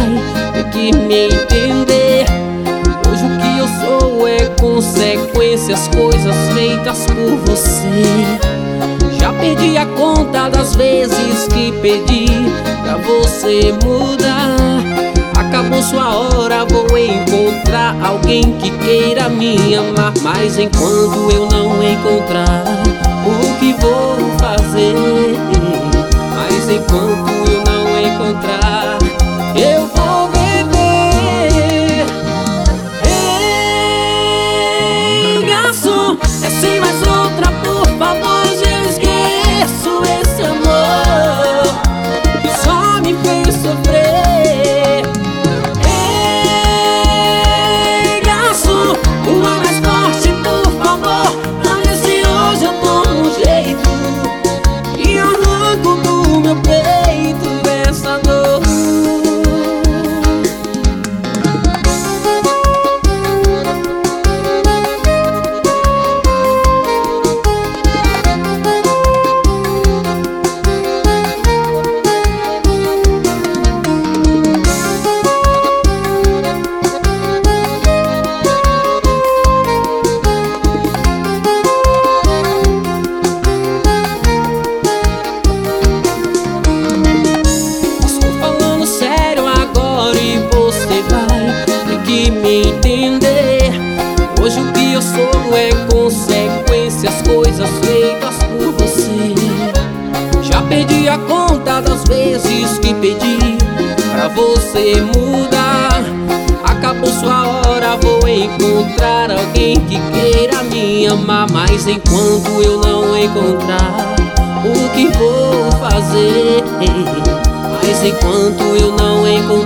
vai ter que me entender. Hoje o que eu sou é consequências, coisas feitas por você. Já perdi a conta das vezes que pedi pra você mudar. Acabou sua hora, vou encontrar alguém que queira me amar. Mas enquanto eu não encontrar, o que vou fazer? Mas enquanto eu não encontrar, eu vou beber. Ei, garçom, desce mais outra, por favor. Já esqueço esse amor que só me fez sofrer. Ei, garçom, uma mais forte, por favor. Pra ver se hoje eu tomo um jeito e arranco do meu peito essa dor. Me entender. Hoje o que eu sou é consequências, coisas feitas por você. Já perdi a conta das vezes que pedi pra você mudar. Acabou sua hora, vou encontrar alguém que queira me amar. Mas enquanto eu não encontrar, o que vou fazer? Mas enquanto eu não encontrar,